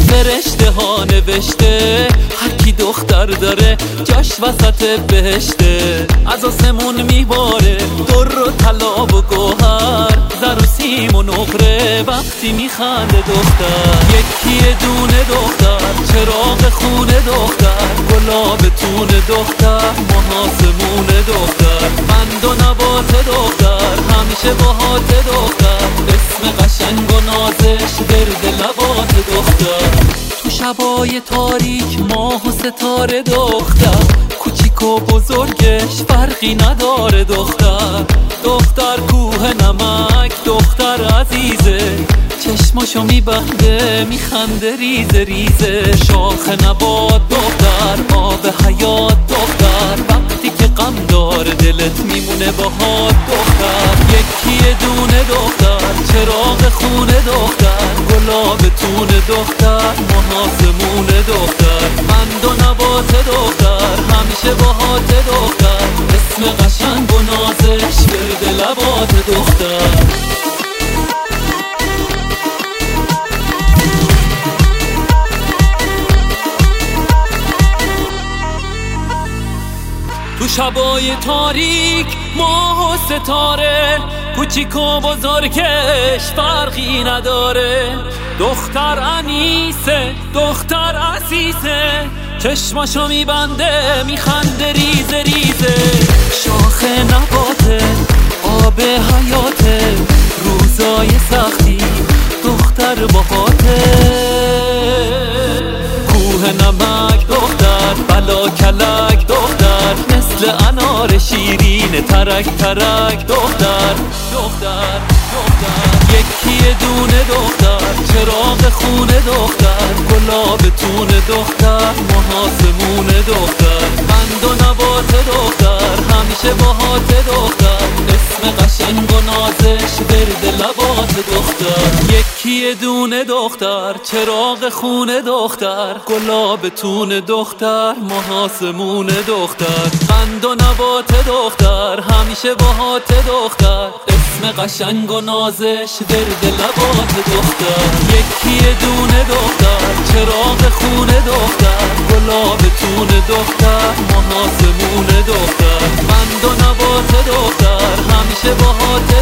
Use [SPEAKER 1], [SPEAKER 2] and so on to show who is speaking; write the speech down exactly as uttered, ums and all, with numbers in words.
[SPEAKER 1] فرشته ها نوشته هر کی دختر داره جاش وسط بهشته. از آسمون میباره در و طلا و گوهر، زر و سیم و نقره وقتی میخنده دختر. یکی دونه دختر، چراغ خونه دختر، گلاب تون دختر، محاسمون دختر، بند و نبات دختر، همیشه باهات دختر، اسم قشنگ و نازش ورد لبات دختر. تو شبای تاریک ماه و ستاره دختر، کوچیک و بزرگش فرقی نداره دختر. دختر کوه نمک دختر عزیزه، چشماشو میبنده میخنده ریزه ریزه. شاخ نبات دختر، آب حیات دختر، وقتی که غم داره دلت میمونه باهات دختر. یکی دونه دختر، چراغ خونه دختر، گلاب تون دختر، محاسمون دختر، بند و نبات دختر، همیشه باهات دختر، اسم قشنگ و نازش ورد لبات دختر. تو شبای تاریک ماه و ستاره، کوچیک و بزرگش فرقی نداره. دختر انیسه دختر عزیزه، چشماشو میبنده میخنده ریزه ریزه. شاخ نباته آب حیاته، روزای سختی دختر باهاته. کوه نمک دختر، بلا کلک دختر، مثل انار شیرین ترک ترک دختر دختر دختر. یکی دونه دختر، چراغ خونه دختر، گلاب تون دختر، محاسمون دختر، بند و نبات دختر، همیشه باهات دختر، اسم قشنگ و نازش ورد لبات دختر. یکی دونه دختر، چراغ خونه دختر، گلاب تون دختر، محاسمون دختر، بند و نبات دختر، همیشه باهات دختر، اسم قشنگ و نازش ورد لبات دختر. یکی دونه دختر، چراغ خونه دختر، گلاب تون دختر، محاسمون دختر، بند و نبات دختر، همیشه باهات